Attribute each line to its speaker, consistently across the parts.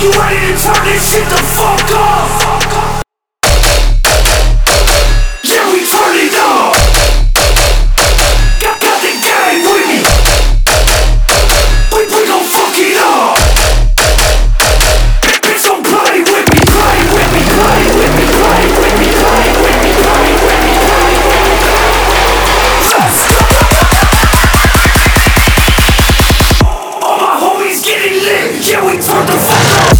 Speaker 1: You ready to turn this shit the fuck off? Yeah, we turn it up. Got the gang with me. We gon' fuck it up. Bitch, don't play with me, play with me, play with me, play with me, play with me, play with me, play with me. Let's go. All my homies getting lit. Yeah, we turn the fuck up.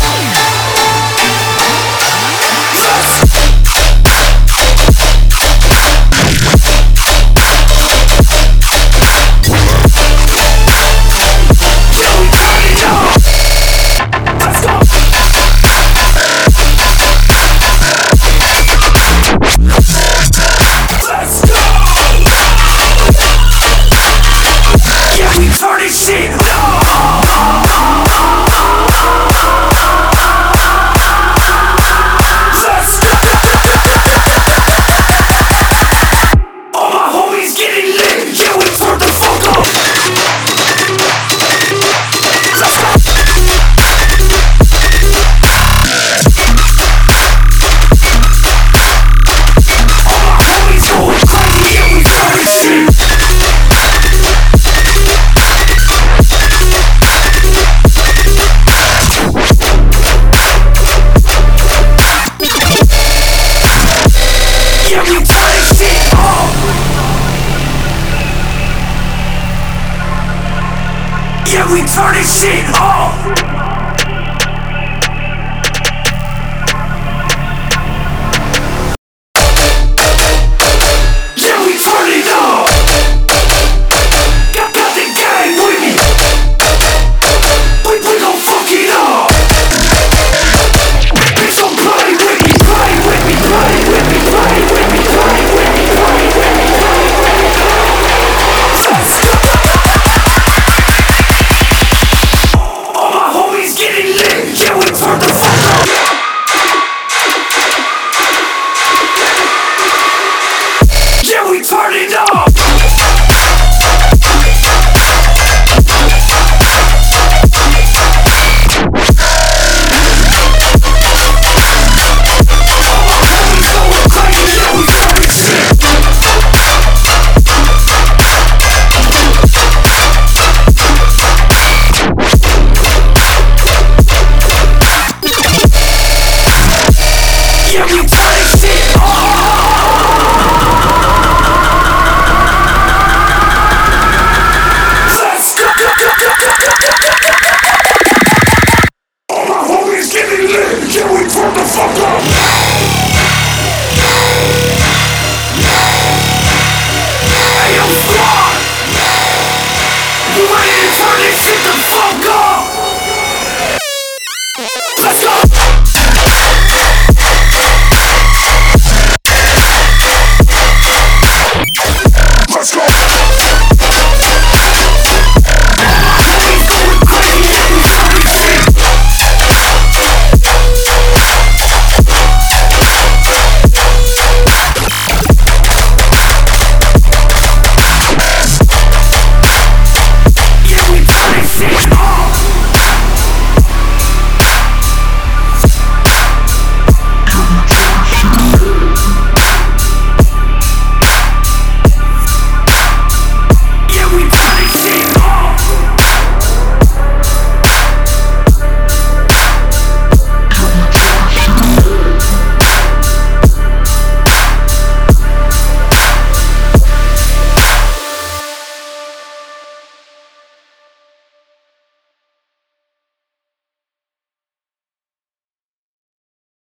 Speaker 1: Shit. All my homies getting lit. Yeah, we turn the fuck up. Let's go. All my homies going crazy. Yeah, we turn this shit. Yeah, we turn this shit off.